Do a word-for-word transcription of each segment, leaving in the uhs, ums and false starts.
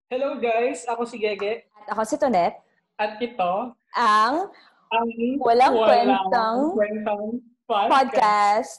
Hello guys, ako si Gege. At ako si Tonet. At ito, ang ang Walang Walang Kwentang Kwentang Podcast. Podcast.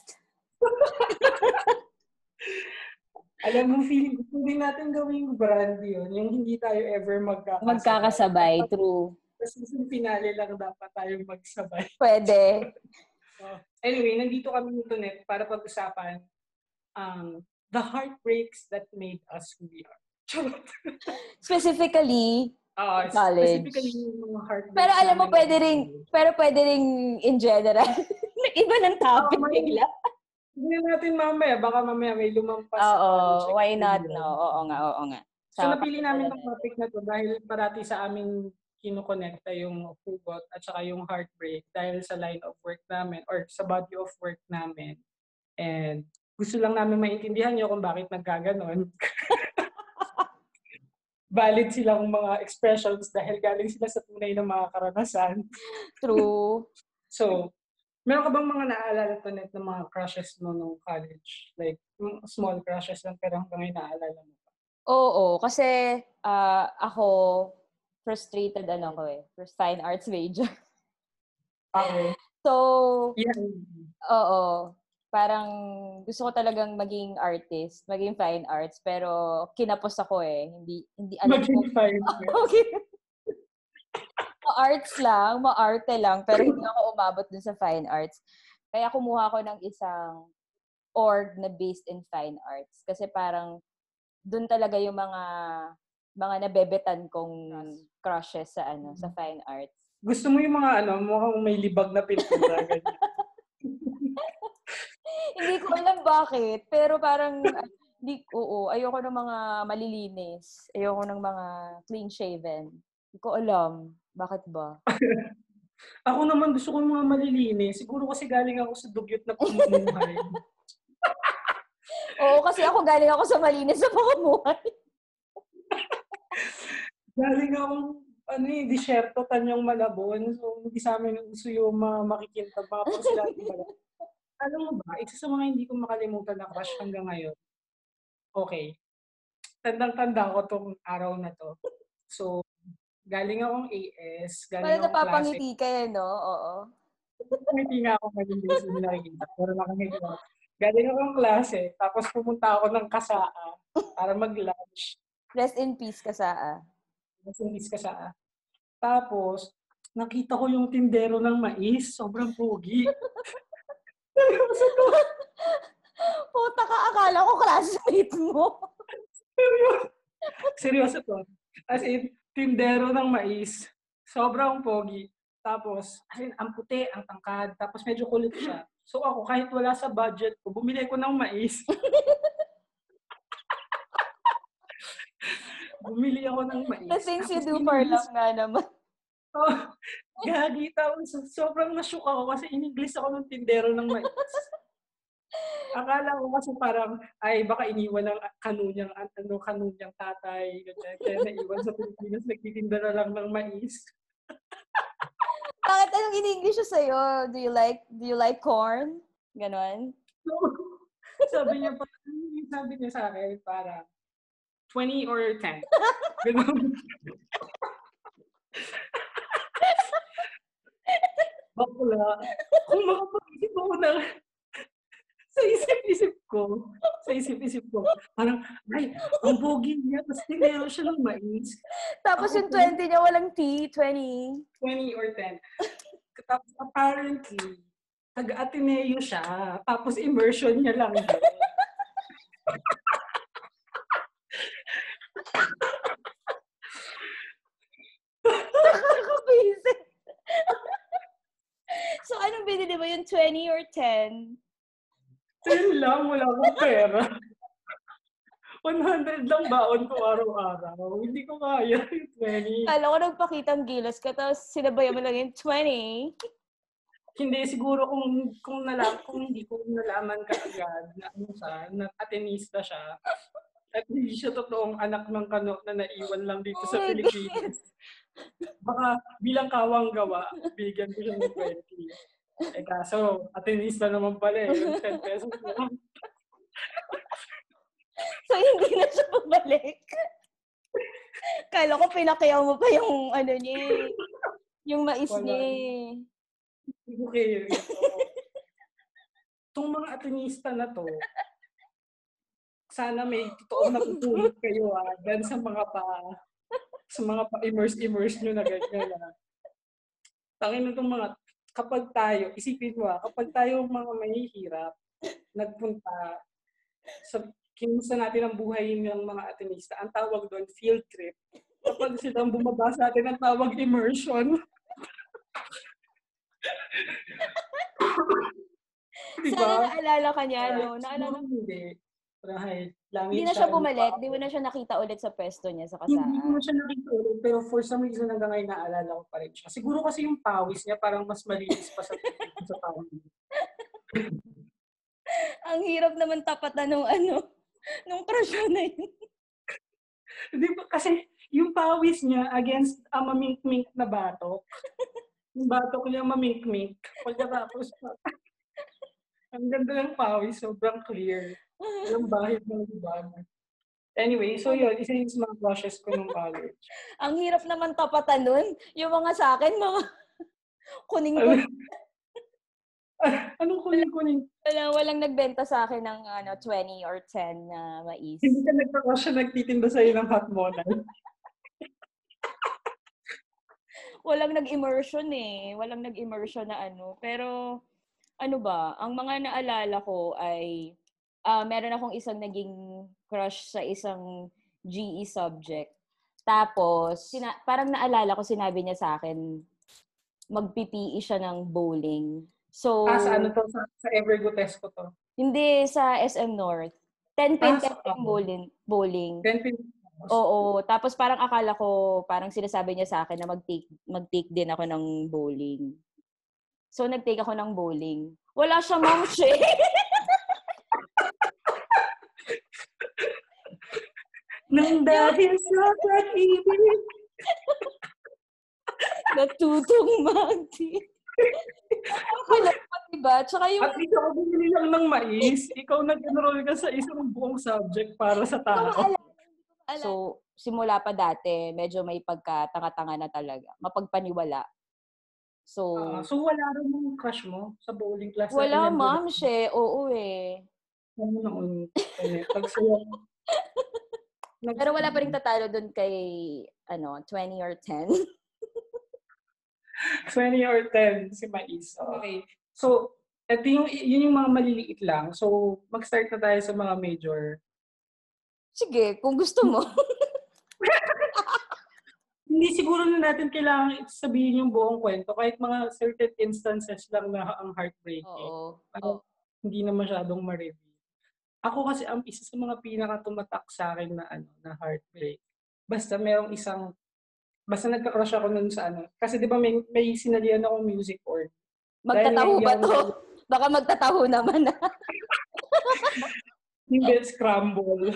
Alam mo, feeling gusto din natin gawing brand yun, yung hindi tayo ever magkakasabay. Magkakasabay, true. Sa season finale lang dapat tayong magsabay. Pwede. uh, anyway, nandito kami ni Tonet para pag-usapan um, the heartbreaks that made us who we are. Specifically, Uh, college. Specifically yung mga heartbreaks. Pero alam mo, pwede rin, pero pwede rin in general. Iba ng topic oh, bigla. Hindi natin mamaya, baka mamaya may lumampas. Oo, why not, no? Oo nga, oo nga. So, so napili namin ang topic na to dahil parati sa aming kinukonekta yung hugot at saka yung heartbreak dahil sa line of work namin or sa body of work namin. And gusto lang namin maintindihan nyo kung bakit nagkaganon. Valid silang mga expressions dahil galing sila sa tunay ng mga karanasan. True. So, meron ka bang mga naaalala to net ng mga crushes mo nung college? Like, small crushes lang pero hanggang ngayon naaalala mo pa? Oo, kasi uh, ako, frustrated ano ko eh. First fine arts major. Okay. So, yeah. Oo. Parang gusto ko talagang maging artist, maging fine arts, pero kinapos ako eh. Hindi hindi alam maging ko. Fine arts. Okay. Ma-arts lang, ma-arte lang, pero hindi ako umabot dun sa fine arts. Kaya kumuha ako ng isang org na based in fine arts. Kasi parang dun talaga yung mga mga nabebetan kong crushes sa ano, sa fine arts. Gusto mo yung mga ano, mukhang may libag na pintura ganyan. Hindi ko alam bakit, pero parang di oo, ayoko ng mga malilinis. Ayoko ng mga clean shaven. Hindi ko alam bakit ba. Ako naman gusto ko mga malilinis. Siguro kasi galing ako sa dugyot na pamumuhay. Oo, kasi ako galing ako sa malinis na pamumuhay. Galing akong ano eh, disyerto, Tanyang Malabon. So, hindi sa amin uso yung mga makikintab, mga pangsilati ba. Alam mo ba, isa sa mga hindi ko makalimutan na crush hanggang ngayon. Okay. Tandang-tanda ko tong araw na to. So, galing akong A S, galing Parang akong klase. napapangiti kayo, no? Oo. Ngiti nga ako ngayon din sa nakikita. Pero nakangiti ako. Galing akong klase, tapos pumunta ako ng Kasaa para mag-lunch. Rest in peace, Kasaa. Rest in peace, Kasaa. Tapos, nakita ko yung tindero ng mais. Sobrang pogi. Seryoso to. Puta ka, akala ko classmate mo. Seryoso. Seryoso to. As in, tindero ng mais. Sobrang pogi. Tapos, as in, ang puti, ang tangkad. Tapos medyo kulit siya. So ako, kahit wala sa budget ko, bumili ko ng mais. Bumili ako ng mais. The things you do for love nga naman. Oh, gagi. Tapos, sobrang nasyok ako kasi in-English ako ng tindero ng mais. Akala ko kasi parang, ay, baka iniwan ng kanunyang, ano, kanunyang tatay. Ganyan. Kaya naiwan sa Pilipinas, nagtitinda na lang ng mais. Bakit anong in-English sa'yo? Do you like, do you like corn? Ganon? So, sabi niya, sabi niya sa akin, parang, twenty or ten. Ganon. Bakla. Kung makapag-isip ako na, sa isip-isip ko, sa isip-isip ko, parang, ay, ang pogi niya, tapos tinero siya ng mais. Tapos yung twenty niya, walang T, twenty. twenty or ten. Tapos apparently, taga-Ateneo siya, tapos immersion niya lang din. Nakakabisit. So, anong binili mo? Yung twenty or ten? ten lang, wala akong pera. one hundred lang baon ko araw-araw. Hindi ko kaya yung twenty. Kala ko nagpakitang gilas ka, tapos sinabayan mo lang yung twenty. Hindi, siguro kung kung nalam, kung hindi ko nalaman kaagad na ano siya, na Atenista siya, at hindi siya totoong anak ng Kano na naiwan lang dito sa Oh Pilipinas. Baka bilang kawang gawa, bigyan ko siya ng twenty. Eh kaso, Atenista naman pala eh, yung ten pesos lang. So, hindi na siya bumalik. Kala ko pinakiyaw mo pa yung ano niya eh. Yung mais Wala. niya eh. Okay. Itong mga atinista na to, sana may totoong napupulot kayo ah, dahil sa mga pa, sa mga pa-immerse-immerse nyo na ganyan ah. Tangin na itong mga, kapag tayo, isipin mo ah, kapag tayo mga mahihirap, nagpunta sa, kinusta natin ang buhay ng mga atinista, ang tawag doon, field trip. Kapag silang bumaba sa atin, ang tawag immersion. Diba? Sana naalala ka niya, no? Naalala mo? Hindi. Right. Hindi na siya bumalik, hindi mo na siya nakita ulit sa pwesto niya sa kasaan. Hindi mo na siya nakita ulit, pero for some reason hanggang ngayon naalala ko pa rin siya. Siguro kasi yung pawis niya parang mas malinis pa sa sa pawis. Ang hirap naman tapatan nung ano, nung crush na yun. Di ba? Kasi yung pawis niya against ang mamink-mink na batok. Yung batok niya mamink-mink. Pagkatapos pa. Ang ganda ng pawis, sobrang clear. Walang bahid ng libag. Anyway, so yun, isa yung mga crushes ko nung college. Ang hirap naman tapatan nun. Yung mga sa akin, mga kuning-kuning. Anong kuning-kuning? Walang, walang nagbenta sa akin ng ano, twenty or ten na uh, mais. Hindi ka nagka-crush na nagtitinda sa'yo ng hot monad. Walang nag-immersion eh. Walang nag-immersion na ano. Pero, ano ba, ang mga naalala ko ay uh, meron akong isang naging crush sa isang G E subject. Tapos, sina- parang naalala ko, sinabi niya sa akin, mag-P P E siya ng bowling. So, ah, sa ano to? Sa, sa Evergotesco to? Hindi, sa S M North. ten pin ah, uh, bowling. bowling. ten pin Oo. Tapos parang akala ko, parang sinasabi niya sa akin na mag-take, mag-take din ako ng bowling. So, nag-take ako ng bowling. Wala siya, ma'am, siya. Nang dahil sa pag-ibig. Natutong magdi. Ang kalapat, diba? Tsaka yung... At ikaw bumili lang ng mais. Ikaw nag-enroll ka sa isang buong subject para sa tao. So, simula pa dati, medyo may pagka-tanga-tanga na talaga. Mapagpaniwala. So, uh, so wala rin yung crush mo sa bowling class? Wala, ma'am, siya. Oo eh. Ano noon? Pagsuwa. Pero wala pa rin tatalo dun kay, ano, twenty or ten. twenty or ten si Mais. Okay. So, ito yung, yun yung mga maliliit lang. So, mag-start na tayo sa mga major. Sige, kung gusto mo. Hindi siguro na natin kailangan sabihin yung buong kwento. Kahit mga certain instances lang na ang heartbreaking. Oo. Oo. Hindi na masyadong ma-review. Ako kasi ang isa sa mga pinaka-tumatak sa akin na ano na heartbreak. Basta merong isang basta nagka-crush ako nun sa ano. Kasi 'di ba may may sinalihan ako music org. Magtataho ba to? Baka magtataho naman. Hindi, scramble.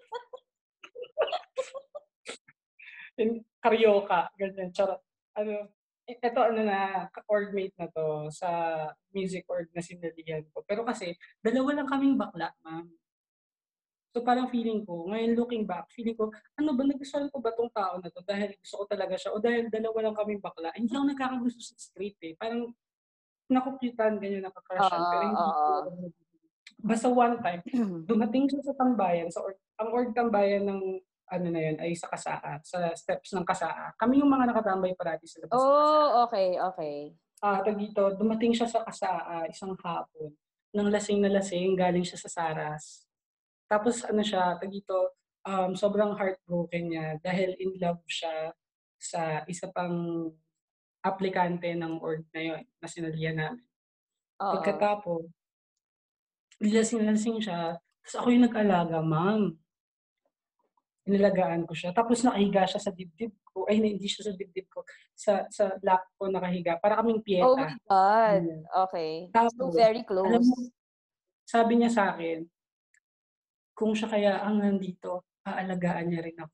In karaoke, ganyan, charot. Ano, ito ano na, org-mate na to sa music org na sinalihan ko. Pero kasi, dalawa lang kaming bakla, ma'am. So parang feeling ko, ngayon looking back, feeling ko, ano ba, nagustuhan ko ba tong tao na to dahil gusto ko talaga siya o dahil dalawa lang kaming bakla. Hindi ako nagkakagusto sa straight eh. Parang nakupitan, ganyan, nakakrushan. Pero hindi ko, basta one time, dumating siya sa tambayan, sa org, ang org tambayan ng ano na yun, ay sa Kasaa, sa steps ng Kasaa. Kami yung mga nakatambay parati sa labas. Oh, okay, okay. Ah, uh, dito, dumating siya sa Kasaa isang hapon. Nang lasing na lasing, galing siya sa Saras. Tapos ano siya, dito, um, sobrang heartbroken niya dahil in love siya sa isa pang aplikante ng org na yun, na sinalihan namin. Uh-oh. Pagkatapos, lasing-lasing siya, tapos ako yung nag-alaga, ma'am. Inalagaan ko siya. Tapos nakahiga siya sa dibdib ko. Ay, hindi siya sa dibdib ko. Sa sa lap ko nakahiga. Para kaming pieta. Oh my God. Okay. Tapos, so very close. Alam mo, sabi niya sa akin, kung siya kaya ang nandito, aalagaan niya rin ako.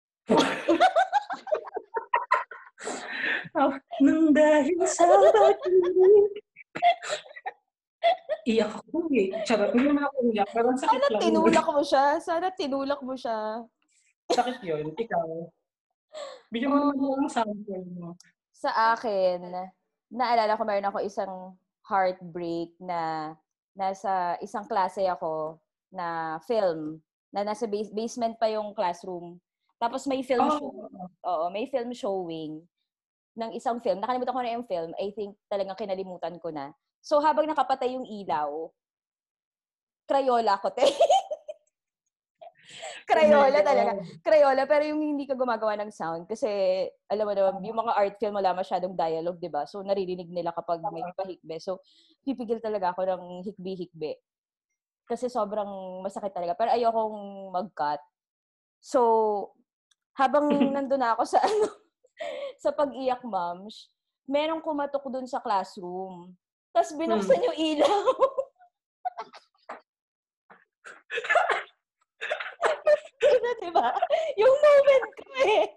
Nang dahil sa pag-ibig. Iyak ako eh. Charot. Hindi naman ako iyak. Pero sakit Sana lang. tinulak mo siya. Sana tinulak mo siya. Sakit yun. Ikaw? Bigyan mo Oh, naman ako ng sample mo. sa akin, naalala ko meron ako isang heartbreak na nasa isang klase ako na film, na nasa base- basement pa yung classroom. Tapos may film show. Oh, Oo, may film showing ng isang film. Nakalimutan ko na yung film. I think talagang kinalimutan ko na. So habang nakapatay yung ilaw, Crayola ko, te. oh my Crayola talaga. God. Crayola, pero yung hindi ka gumagawa ng sound. Kasi, alam mo naman, yung mga art film, wala masyadong dialogue, di ba? So, naririnig nila kapag may pahikbe. So, pipigil talaga ako ng hikbi-hikbi. Kasi sobrang masakit talaga. Pero ayokong mag-cut. So, habang nandun na ako sa, ano, sa pag-iyak, moms, merong kumatok dun sa classroom. Tapos binuksan Hmm. yung ilaw. Ina, di ba? Yung moment ko eh.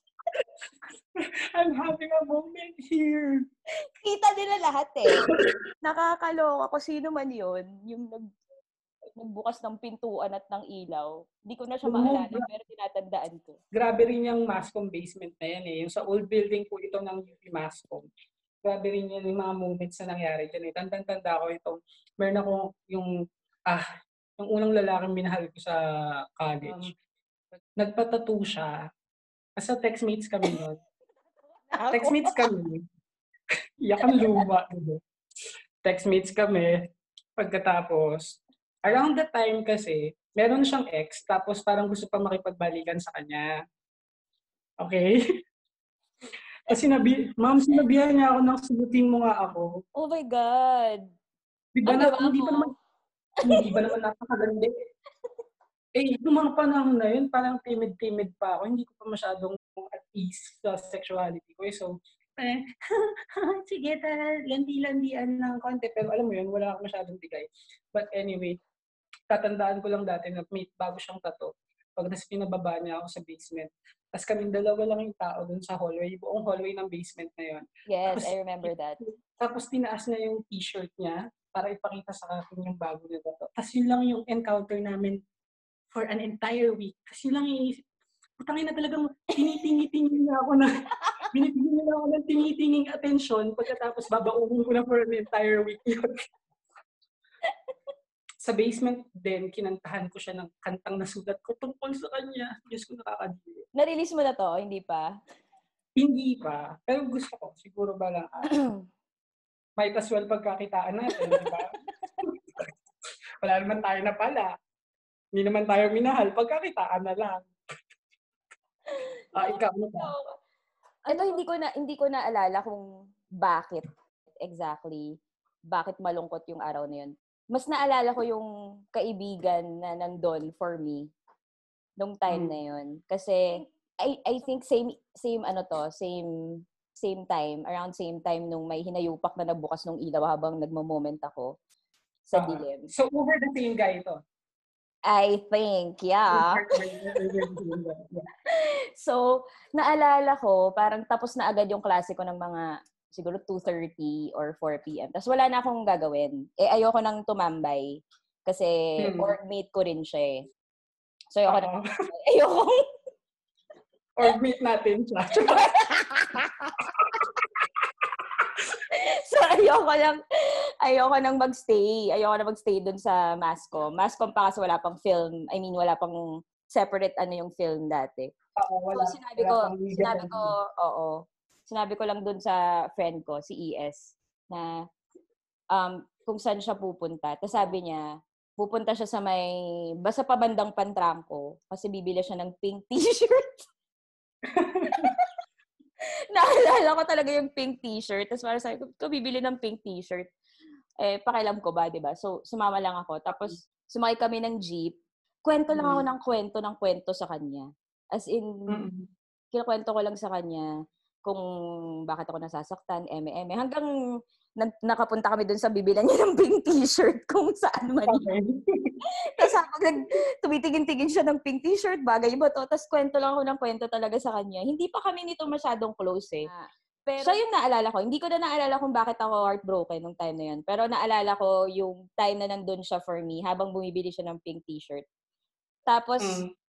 I'm having a moment here. Kita nila lahat eh. Nakakaloka kung sino man yun, yung nag, nagbukas ng pintuan at ng ilaw. Hindi ko na siya Alam mo, maalala, gra- pero tinatandaan ko. grabe rin yung Mascom basement na yan eh. Yung sa old building po ito ng U P Mascom. Grabe rin yan yung mga moments na nangyari dyan eh. Tandang-tanda ko ito. Meron ako yung, ah, yung unang lalaking minahal ko sa college. Um, nagpatattoo siya. Asa textmates kami nun. Ako. Textmates kami. Iyak ang luma. Textmates kami. Pagkatapos, around the time kasi, meron siyang ex, tapos parang gusto pa makipagbalikan sa kanya. Okay? Tapos sinabi, ma'am, sinabihan niya ako ng sulutin mo nga ako. Oh my God. Di ba Ang na, gawa hindi mo. pa naman, hindi ba naman napakaganda? Eh, yung mga panahon na yun, parang timid-timid pa ako. Hindi ko pa masyadong at ease sa sexuality ko. So, eh, sige, tara, landi-landian ng konti. Pero alam mo yun, wala akong masyadong bigay. But anyway, tatandaan ko lang dati na may bago siyang tato. Pag nas pinababa niya ako sa basement. Tapos kaming dalawa lang yung tao dun sa hallway, buong hallway ng basement na yun. Yes, Tapos, I remember that. tapos tinaas na yung t-shirt niya para ipakita sa akin yung bago niya tato. Tapos yun lang yung encounter namin for an entire week. Tapos yun lang yung iisip. Putangin na talagang tinitingi-tingi na ako na binibigyan nila ako ng tingi-tinging atensyon pagkatapos babaunin ko na for an entire week yun. Sa basement din, kinantahan ko siya ng kantang nasulat ko tungkol sa kanya. Diyos ko, nakakadili. Na-release mo na to, hindi pa? Hindi pa. Pero gusto ko, siguro balang araw. Might as well pagkakitaan natin, di ba? Wala naman tayo na pala. Hindi naman tayo minahal. Pagkakitaan na lang. Ah, ikaw ano ba? Ito hindi ko na hindi ko naalala kung bakit exactly, bakit malungkot yung araw na yun. Mas naalala ko yung kaibigan na nandun for me nung time Hmm. na yun. Kasi I I think same same ano to, same same time, around same time nung may hinayupak na nagbukas ng ilaw habang nagmo-moment ako sa Ah, dilim. so, over the same guy ito. I think, yeah. So, naalala ko, parang tapos na agad yung klase ko ng mga siguro two thirty or four p.m. Tapos wala na akong gagawin. Eh, ayoko nang tumambay. Kasi Hmm. orgmate ko rin siya eh. So, ayoko nang Oo. tumambay. Ayoko. Orgmate natin siya. So, ayoko lang, ayoko nang magstay. Ayoko na magstay dun sa Mascom. Mascom pa kasi wala pang film. I mean, wala pang separate ano yung film dati. Oo, wala, So, sinabi wala ko, pang legal. sinabi ko, oo. Sinabi ko lang dun sa friend ko, si E S, na um, kung saan siya pupunta. Tapos sabi niya, pupunta siya sa may, basta pabandang Pantrangko, kasi bibili siya ng pink t-shirt. Naalala ko talaga yung pink t-shirt. Tapos parang sabi ko, ito bibili ng pink t-shirt. Eh, pakialam ko ba, di ba? So, sumama lang ako. Tapos, sumakay kami ng jeep. Kwento lang ako ng kwento ng kwento sa kanya. As in, Mm-mm. kinakwento ko lang sa kanya kung bakit ako nasasaktan, eme-eme. Hanggang nag, nakapunta kami dun sa bibilan niya ng pink t-shirt kung saan man. Okay. Tapos habang nag, tumitingin-tingin siya ng pink t-shirt, bagay ba to? Tapos kwento lang ako ng kwento talaga sa kanya. Hindi pa kami nito masyadong close eh. Pero, so yun naalala ko. Hindi ko na naalala kung bakit ako heartbroken nung time na yun. Pero naalala ko yung time na nandun siya for me habang bumibili siya ng pink t-shirt. Tapos, Mm.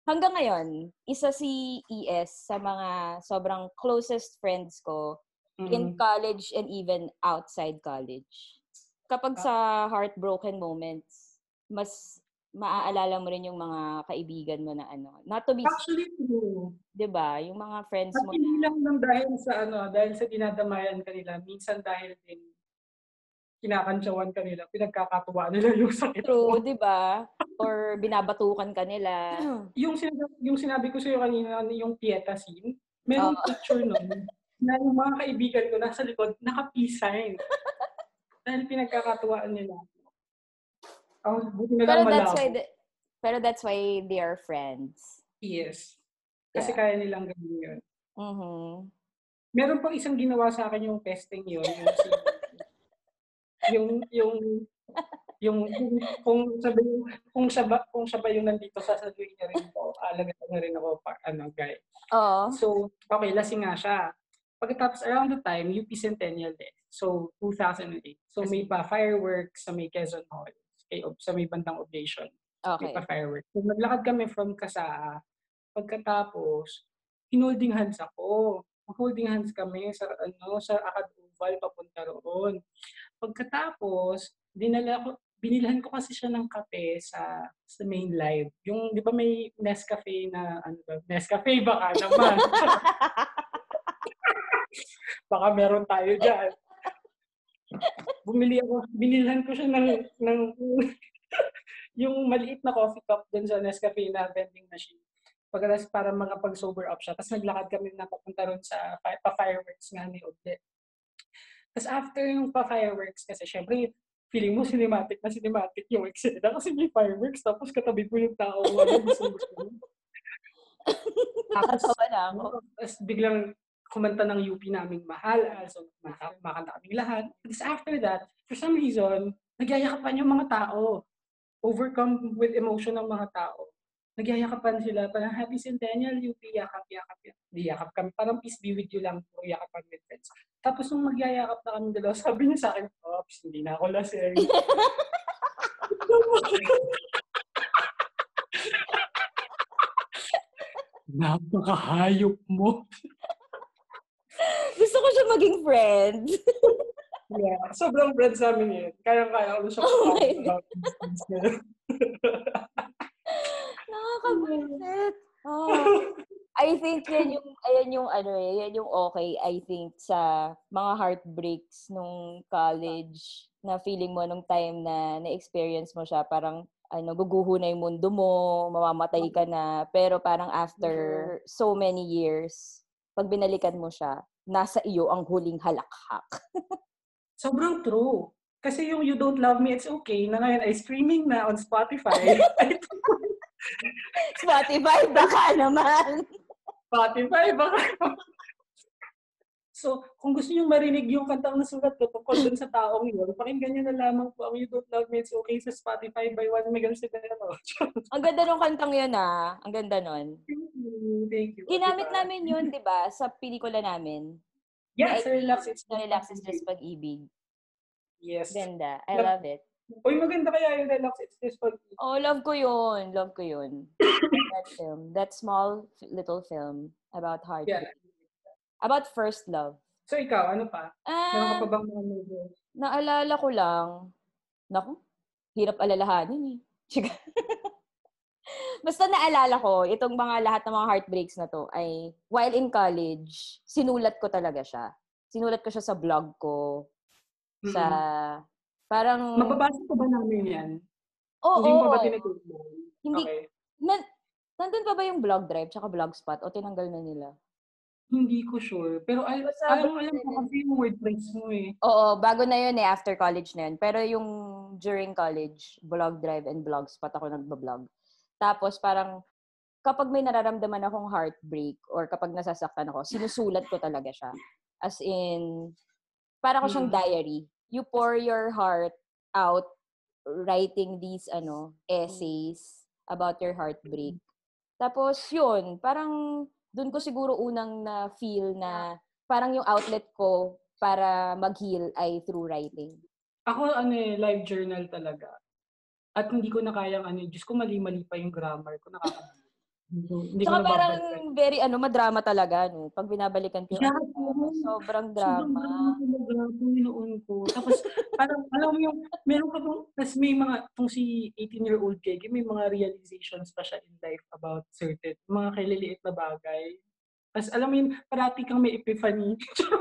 hanggang ngayon, isa si E S sa mga sobrang closest friends ko in Mm. college and even outside college. Kapag Ah. sa heartbroken moments, mas maaalala mo rin yung mga kaibigan mo na ano, not to be, Actually, true. 'di ba? Yung mga friends At mo na, hindi lang lang dahil sa ano, dahil sa dinadamayan ka nila, minsan dahil din kinakantsawan ka nila, pinagkakatuwaan nila yung sakit true, mo. 'di ba? Or binabatukan ka nila. Yung sinabi yung sinabi ko sa'yo kanina, yung Pieta scene, Oo. merong picture nun na yung mga kaibigan ko nasa likod, naka-peace sign. Dahil pinagkakatuwaan nila. Ang buti na lang Pero that's why malabo. the, pero that's why they are friends. Yes. Kasi Yeah. kaya nilang gawin yun. Mhm. Meron pang isang ginawa sa'kin yung testing yun, yung si yung yung yung kung kung siya ba yung kung siya ba kung siya ba yung nandito, sasaluhin niya rin ako, aalagawan niya rin ako pa ano, guy. Oo. So, okey, lasing nga siya. Pagkatapos around the time, U P Centennial din. So, two thousand eight. So, may pa-fireworks sa may Quezon Hall, eh, sa may bandang Oblation. May Okay. pa-fireworks. So, naglakad kami from Kasaa. Pagkatapos, hin-holding hands ako. Mag-holding hands kami sa ano, sa Akad Oval papunta roon. Pagkatapos, dinala ko binilhan ko kasi siya ng kape sa sa main live. Yung 'di ba may Nescafe na ano ba, Nescafe baka naman. Baka meron tayo diyan. Bumili ako, binilhan ko siya ng ng yung maliit na coffee cup dun sa Nescafe na vending machine. Pagkatapos para makapag-sober up siya. Tapos naglakad kami na papunta ron sa fi pa-fireworks nga ni Odette. Tas after yung pa-fireworks kasi siyempre feeling mo cinematic na cinematic yung eksena kasi may fireworks tapos katabi mo yung taong ano, gustong-gusto mo. Tapos Natatawa na ako. tas biglang kumanta ng U P naming Mahala, so kumaka kumakanta kaming lahat. Tas after that, for some reason, nagyayakapan yung mga tao. Overcome with emotion ng mga tao. Nagyayakapan sila, parang Happy Centennial U P, yakap, yakap, yakap. Di yakap kami, parang peace be with you lang po, yakapan with friends. Tapos nung magyayakap na kaming dalawa, sabi niya sa'kin, "Ops, hindi na ako lasing." Napakahayop mo. Gusto ko siya maging friend. Yeah, sobrang friends namin yun. Kayang-kaya ko na siya Oh my patawarin God. about these things na yun. Nakakabwisit. Oh. I think yan yung, ayan yung ano eh, yan yung okay, I think, sa mga heartbreaks nung college na feeling mo nung time na na-experience mo siya, parang ano, guguho na yung mundo mo, mamamatay ka na, pero parang after so many years, pag binalikan mo siya, nasa iyo ang huling halakhak. Sobrang true. Kasi yung You Don't Love Me, It's Okay, na ngayon ay streaming na on Spotify. Spotify, baka naman. Spotify, baka So, kung gusto niyong marinig yung kantang nasulat ko tungkol dun sa taong yun, pakinggan niyo na lamang po ang You Don't Love Me, It's Okay sa Spotify by Juan Miguel Severino. Ang ganda nung kantang yun ah. Ang ganda nun. Thank you, thank you. Ginamit Diba? namin yun, di ba, sa pelikula namin. Yeah, Ni sa Relax It's Sa Just Relax is Pag-ibig. Just Pag-ibig. Yes. Ganda. I Love, love it. uy, maganda kaya yung Relax It's Just Pag-ibig. Oh, love ko yun. Love ko yun. That film. That small little film about heartbreak. Yeah. About first love. So, ikaw, ano pa? Meron ka Ah, pa bang mga movies? naalala ko lang. Naku, hirap alalahanin eh. Basta naalala ko, itong mga lahat ng mga heartbreaks na to ay while in college, sinulat ko talaga siya. Sinulat ko siya sa blog ko. Sa, Mm-hmm. parang... Mababasa ko ba namin yan? Oo. Hindi mo pa ba tinutulong? Hindi. Okay. Na, nandun pa ba yung blog drive tsaka blogspot o tinanggal na nila? Hindi ko sure. Pero ay, Basta alam, blog alam ko drive. kasi yung WordPress mo eh. Oo, bago na yun eh, after college na yun. Pero yung during college, blog drive and blogspot ako nagbablog. Tapos parang kapag may nararamdaman akong heartbreak or kapag nasasaktan ako, sinusulat ko talaga siya. As in, para ko siyang Mm-hmm. diary. You pour your heart out writing these ano essays about your heartbreak. Tapos yun, parang doon ko siguro unang na feel na parang yung outlet ko para mag-heal ay through writing. Ako ano eh, live journal talaga. At hindi ko na kayang ano, Diyos ko mali-mali pa yung grammar ko, nakakabili. Hindi ko Tsaka parang nababalikan. very ano, madrama talaga, no? Pag binabalikan ko yung Yeah, ano, oo. sobrang Sobrang drama. drama talaga, Panginoon ko. Tapos parang alam mo yung meron ka bang tas may mga 'tong si eighteen-year-old Gege may mga realizations pa siya in life about certain mga kaliliit na bagay. Tas alam mo yun, parati kang may epiphany.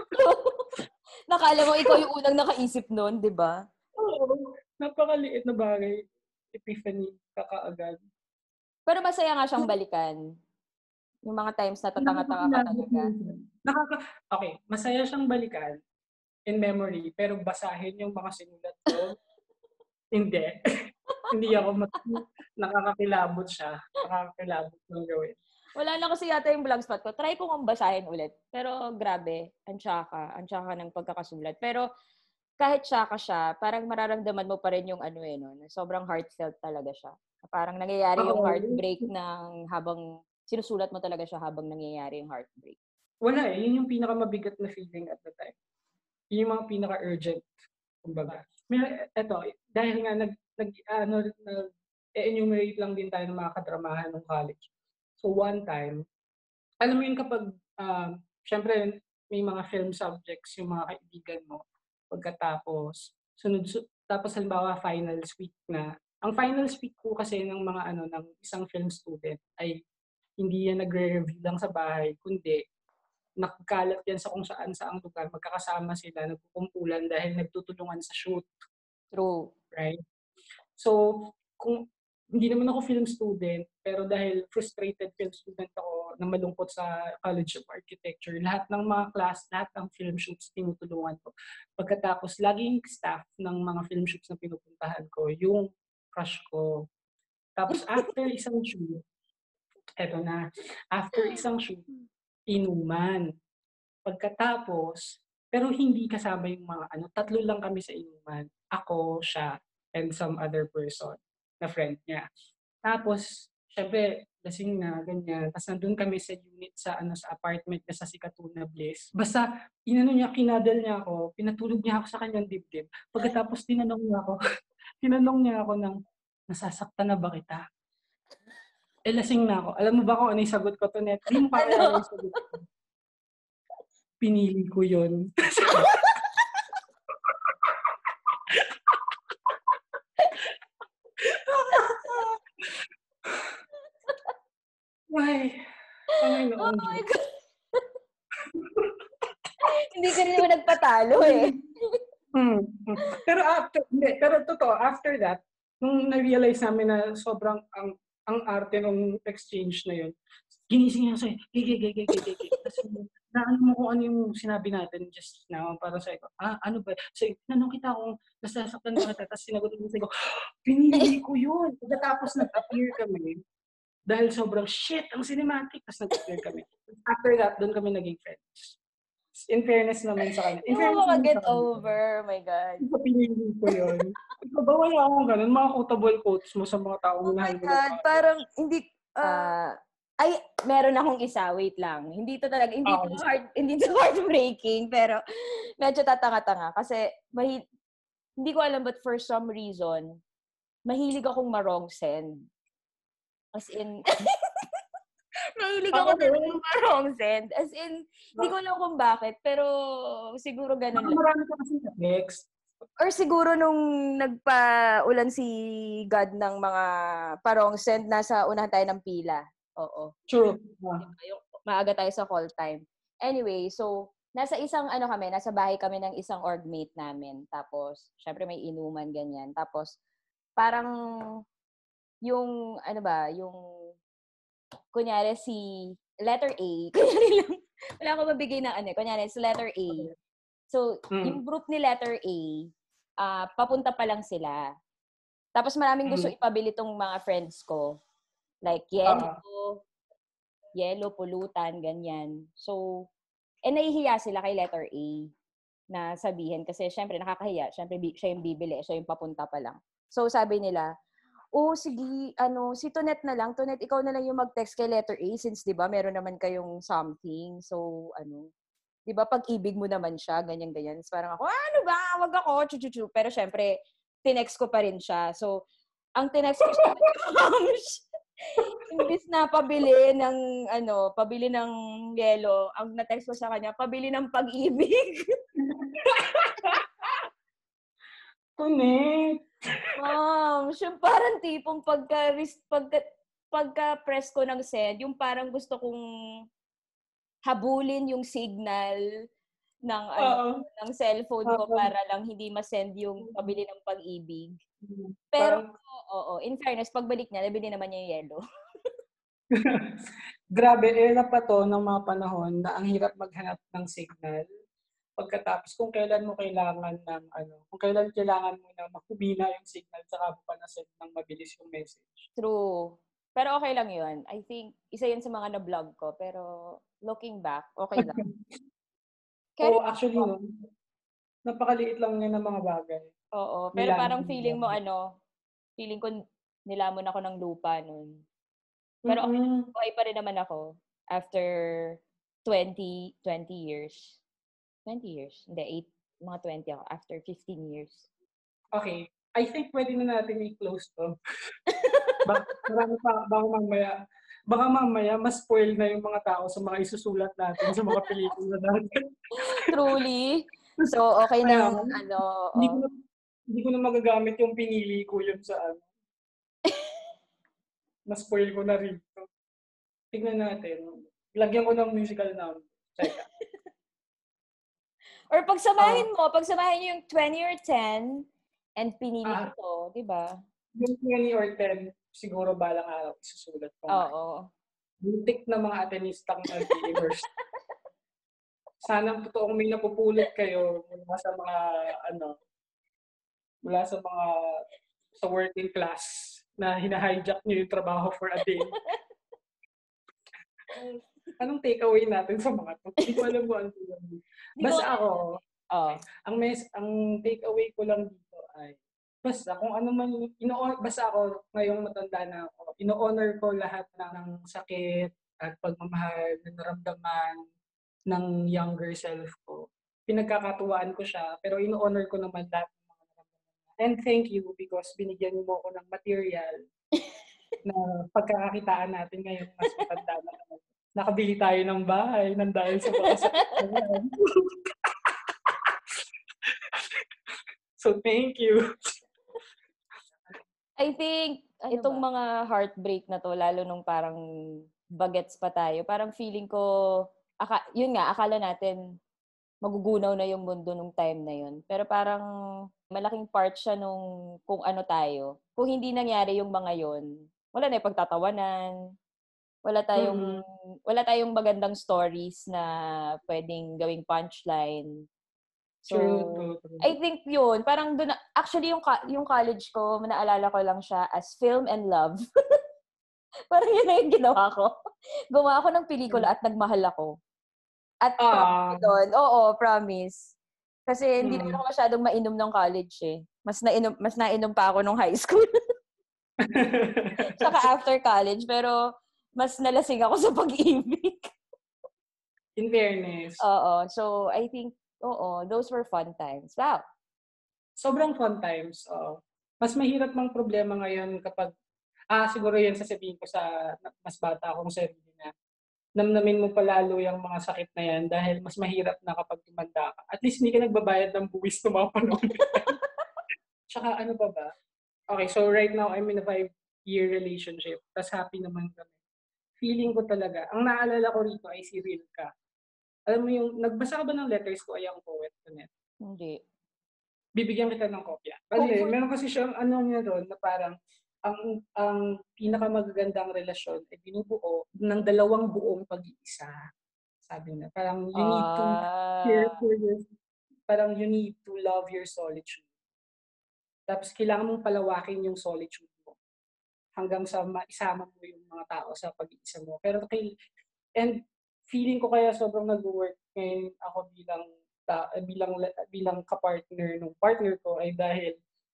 Na akala mo ikaw yung unang nakaisip nun, 'di ba? Oo, napakaliit na bagay, epiphany ka kaagad. Pero masaya nga siyang balikan. Yung mga times na tatanga-tanga ka Nakakakilabot talaga. minsan. Nakaka okey, masaya siyang balikan in memory, pero basahin yung mga sinulat ko, hindi. Hindi ako mat nakakakilabot siya, nakakakilabot ng gawin. Wala na kasi yata yung blogspot ko. Try ko ngang basahin ulit. Pero grabe, ang tsaka, ang tsaka ng pagkakasulat. Pero kahit tsaka siya, parang mararamdaman mo pa rin yung ano eh, no? Na sobrang heartfelt talaga siya. Parang nangyayari yung Oo, heartbreak ng habang sinusulat mo talaga siya habang nangyayari yung heartbreak. wala eh, yun yung pinakamabigat na feeling at the time. Yun yung mga pinaka-urgent, kumbaga. May eto, dahil nga nag nag ano, nag-e-enumerate lang din tayo ng mga kadramahan nung college. So one time, alam mo yun kapag, um, siyempre may mga film subjects yung mga kaibigan mo, pagkatapos sunod su tapos halimbawa finals week na. Ang finals week po kasi ng mga ano, ng isang film student ay hindi yan nagre-review lang sa bahay kundi nakakalat yan sa kung saan-saang lugar, magkakasama sila, nagkukumpulan dahil nagtutulungan sa shoot, True. right? So, kung hindi naman ako film student, pero dahil frustrated film student ako na malungkot sa College of Architecture, lahat ng mga class, lahat ng film shoots tinutulungan ko. Pagkatapos, laging staff ng mga film shoots na pinupuntahan ko, yung crush ko. Tapos after isang shoot, eto na, after isang shoot, inuman. Pagkatapos, pero hindi kasama yung mga ano, tatlo lang kami sa inuman. Ako, siya, and some other person na friend niya. Tapos, siyempre, lasing na, ganyan. Tapos nandun kami sa unit sa ano sa apartment niya sa Sikatuna Bliss. Basta, inano niya, kinadal niya ako, pinatulog niya ako sa kanyang dibdib. Pagkatapos tinanong niya ako, tinanong niya ako ng, nasasaktan na ba kita? Eh, lasing na ako. Alam mo ba kung ano yung sagot ko to, Net? Di mo kaya Ano? yung sagot ko. Pinili ko yun. Ay, Oh Panginoon my Diyos. God. Hindi ka rin naman nagpatalo eh. Hmm, hmm. Pero after, hindi, pero totoo, after that, nung na-realize namin na sobrang ang ang arte nung exchange na yun, ginising niya ako sa'yo, gigi, gigi, gigi, gigi. Kasi naano mo kung ano yung sinabi natin just now, para sa'yo, ah, ano ba? So, tinanong kita kung nasasaktan ba kita, tapos sinagot mo sa'yo, pinili ko yun. Pagkatapos nag-appear kami, dahil sobrang shit, ang cinematic, tapos nag-appear kami. After that, doon kami naging friends. In fairness naman sa kanya. Hindi In mo fairness naman maka-get sa kanya. over. Oh my God. Iba pinili ko yun. Ikaw ba wala akong ganun? Mga quotable quotes mo sa mga taong Oh my minahal mo ng God. Parang college. hindi, ah, ay, meron akong isa. Wait lang. Hindi to talaga, hindi Ah, to hard, hindi to heartbreaking, pero medyo tatanga-tanga. Kasi, mahi, hindi ko alam, but for some reason, mahilig akong ma-wrong send. As in, mahilig ako ako talaga rin. ma-wrong send. As in, hindi ko alam kung bakit, pero siguro ganun Baka lang. marami ka kasi sa text. Or siguro nung nagpa-ulan si God ng mga parong send, nasa unahan tayo ng pila. Oo. True. Ah. Diba? Yung maaga tayo sa call time. Anyway, so, nasa isang ano kami, nasa bahay kami ng isang orgmate namin. Tapos, syempre may inuman, ganyan. Tapos, parang, yung, ano ba, yung, kunyari si letter A, kunyari lang, wala akong mabigay ng ano, kunyari si letter A. So, Mm. yung group ni letter A, uh, papunta pa lang sila. Tapos maraming gusto Mm. ipabili tong mga friends ko. Like, Ah. yellow, yellow, pulutan, ganyan. So, eh, nahihiya sila kay letter A na sabihin. Kasi, syempre, nakakahiya. Syempre, siya yung bibili. Siya yung papunta pa lang. So, sabi nila, oh, sige, ano, si Tonet na lang. Tonet, ikaw na lang yung mag-text kay letter A since, di ba, meron naman kayong something. So, ano, di ba, pag-ibig mo naman siya, ganyan-ganyan. So, parang ako, ano ba, wag ako, chu-chu-chu. Pero, syempre, tinext ko pa rin siya. So, ang tinext ko siya, Imbis na pabili ng ano, pabili ng yelo, ang na-text ko sa kanya, pabili ng pag-ibig. Connect. Ma'am, siya parang tipong pagka pagka pagka-press ko ng send, yung parang gusto kong habulin yung signal ng ano, Oo. ng cellphone ko Oo. para lang hindi ma-send yung pabili ng pag-ibig. Mm, Pero parang oo, in fairness, pagbalik niya nabili naman niya yung yelo. Grabe, era pa 'to ng mga panahon na ang hirap maghanap ng signal. Pagkatapos kung kailan mo kailangan ng ano, kung kailan kailangan mo na mahumina yung signal tsaka mo pa na-send ng mabilis yung message. True. Pero okey lang yun. I think isa yun sa mga na-vlog ko, pero looking back, okey lang. Oo, Carry actually 'no, napakaliit lang yan ng mga bagay. Oo, pero Nilaman parang mo feeling lang. mo ano, feeling ko nilamon ako ng lupa nun. Pero okey lang, Mm. buhay pa rin naman ako after twenty twenty years. twenty years? Hindi, eight mga twenty ako, after fifteen years. Okay, I think puwede na natin i-close 'to. Bak marami pa baka mamaya baka mamaya ma-spoil na yung mga tao sa mga isusulat natin sa mga pelikula natin. Truly. So, okey Kaya ng nga, ano, hindi oo. ko na hindi ko na magagamit yung pinili ko yun sa ano, na-spoil ko na rin 'to. Tignan natin, lagyan ko ng musical number, teka. Or Oh, pagsamahin mo, pagsamahin niyo yung twenty or ten and pinili ko ah, 'to, 'di ba? yung twenty or ten siguro balang araw isusulat ko nga. Oo. Buntik na mga Atenistang multi-immerse. Sana totoong may napupulot kayo mula sa mga ano, mula sa mga sa working class na hina-hijack niyo yung trabaho for a day. Anong takeaway natin sa mga 'to? Hindi ko alam kung ano yun. Hindi ko Basta alam. ako, Oh, okey, ang mes ang takeaway ko lang dito ay basta kung ano man yung ino basta ako ngayong matanda na ako, ino-honor ko lahat ng sakit at pagmamahal na naramdaman ng younger self ko. Pinagkakatuwaan ko siya, pero ino-honor ko naman lahat ng mga naramdaman niya. And thank you because binigyan mo ako ng material na pagkakakitaan natin ngayong mas matanda na tayo. Nakabili tayo ng bahay nang dahil sa mga sakit na yan. So, thank you. I think Ano itong ba? mga heartbreak na 'to lalo nung parang bagets pa tayo, parang feeling ko aka yun nga, akala natin magugunaw na yung mundo nung time na yun. Pero parang malaking part siya nung kung ano tayo. Kung hindi nangyari yung mga yun, wala na yung pagtatawanan, wala tayong Mm. wala tayong magandang stories na puwedeng gawing punchline. True, So, true, true. I think yun, parang dun na actually yung ka yung college ko naalala ko lang siya as film and love. Parang yun na yung ginawa ko. Gumawa ako ng pelikula at nagmahal ako. At proud ako Ah, dun, oo, promise. Kasi hindi naman mm. ako masyadong mainom nung college, eh. Mas nainom mas nainom pa ako nung high school, tsaka after college, pero mas nalasing ako sa pag-ibig. In fairness, Oo, so I think oo, those were fun times. Wow! sobrang fun times, oo. Mas mahirap mang problema ngayon kapag ah, siguro 'yan sasabihin ko sa na mas bata akong sarili na, namnamin mo pa lalo yang mga sakit na 'yan dahil mas mahirap na kapag tumanda ka. At least hindi ka nagbabayad ng buwis nung mga panahon na 'yan. Tsaka ano pa ba? Okey, so right now I'm in a five-year relationship ta's happy naman kami. Feeling ko talaga ang naalala ko rito ay si Rilka. Alam mo yung nagbasa ka ba ng Letters to a Young Poet, Donette? Hindi. Bibigyan kita ng kopya. Bale, Hopefully. meron kasi siyang ano niya dun na parang ang ang pinakamagagandang relasyon ay binubuo ng dalawang buong pag-iisa. Sabi niya, parang you need to care Ah, for your parang you need to love your solitude. Tapos kailangan mong palawakin yung solitude mo hanggang sa maisama mo yung mga tao sa pag-iisa mo. Pero kay and feeling ko kaya sobrang nagwo-work ngayon ako bilang ta bilang bilang ka-partner nung partner ko ay dahil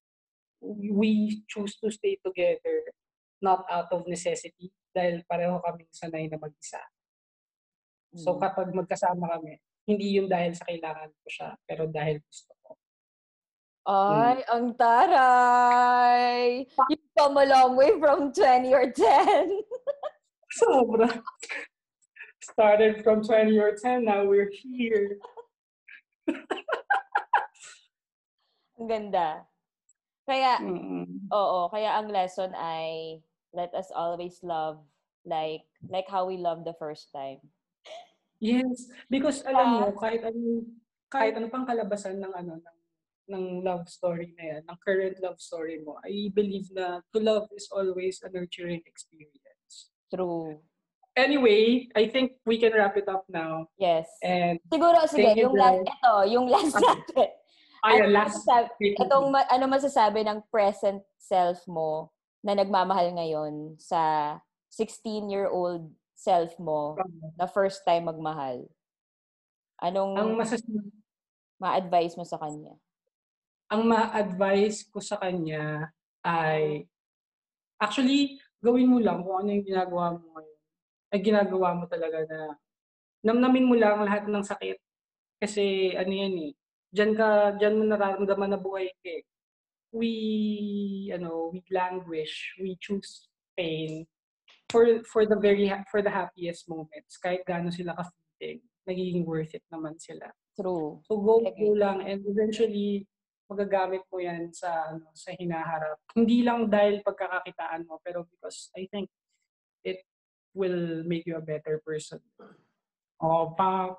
we choose to stay together not out of necessity dahil pareho kaming sanay na mag-isa. So mm. kapag magkasama kami, hindi yun dahil sa kailangan ko siya, pero dahil gusto ko. Ay, mm. ang taray! You've come a long way from twenty or ten. Sobra. Started from twenty or ten, now we're here. Ang ganda. Kaya, mm-hmm. oo, kaya ang lesson ay let us always love like like how we loved the first time. Yes, because alam mo, kahit ano, kahit ano pang kalabasan ng ano ng ng love story na yan, ng current love story mo, I believe na to love is always a nurturing experience. True. Anyway, I think we can wrap it up now. Yes. And siguro, sige, yung last, ito, yung last natin. Ay, ano last. Masasabi, itong, ano masasabi ng present self mo na nagmamahal ngayon sa sixteen-year-old self mo na first time magmahal? Anong ang masasabi, ma-advise mo sa kanya? Ang ma-advise ko sa kanya ay, actually, gawin mo lang kung ano yung ginagawa mo ngayon. Ay ginagawa mo talaga na namnamin mo lang lahat ng sakit. Kasi ano yan eh, diyan ka, diyan mo nararamdaman na buhay ka eh. We, ano, we languish, we choose pain for for the very, for the happiest moments. Kahit gaano sila ka-fleeting, nagiging worth it naman sila. True. So go, go lang and eventually, magagamit mo yan sa, ano, sa hinaharap. Hindi lang dahil pagkakakitaan mo, pero because I think it will make you a better person. Oh, pak.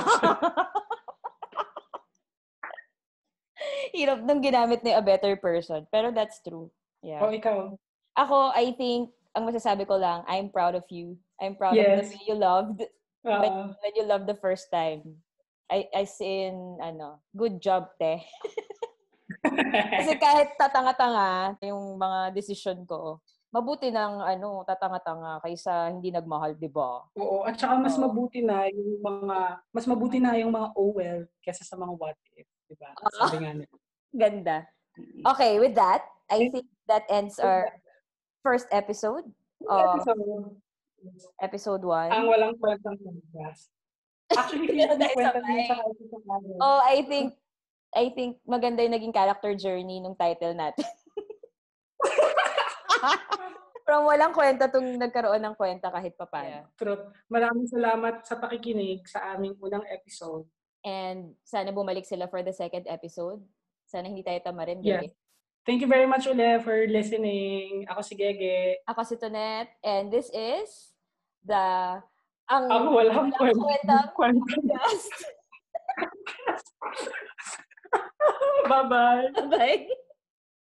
Hirap nung ginamit na a better person. Pero that's true. Yeah. Oh, ikaw? Ako, I think, ang masasabi ko lang, I'm proud of you. I'm proud yes. of the way you loved uh, when, when you loved the first time. I, I in, ano, good job, te. Kasi kahit tatanga-tanga yung mga decision ko, mabuti ng ano, tatanga-tanga kaysa hindi nagmahal, di ba? Oo, at saka mas oh. mabuti na yung mga, mas mabuti na yung mga oh well kaysa sa mga what if, di ba? Sabi nga nila. Ganda. Okay, with that, I think that ends our first episode. Of episode. Episode one. Ang walang kwentang podcast. Actually, hindi na kwenta din sa episode. Oh, I think, I think maganda yung naging character journey nung title natin. From walang kwenta tung nagkaroon ng kwenta kahit pa paano. Yeah. True. Maraming salamat sa pakikinig sa aming unang episode. And sana bumalik sila for the second episode. Sana hindi tayo tamarin. Yes. Thank you very much ulit for listening. Ako si Gege. Ako si Tonet. And this is the ang ang walang, walang kwentang podcast. Bye-bye. Bye.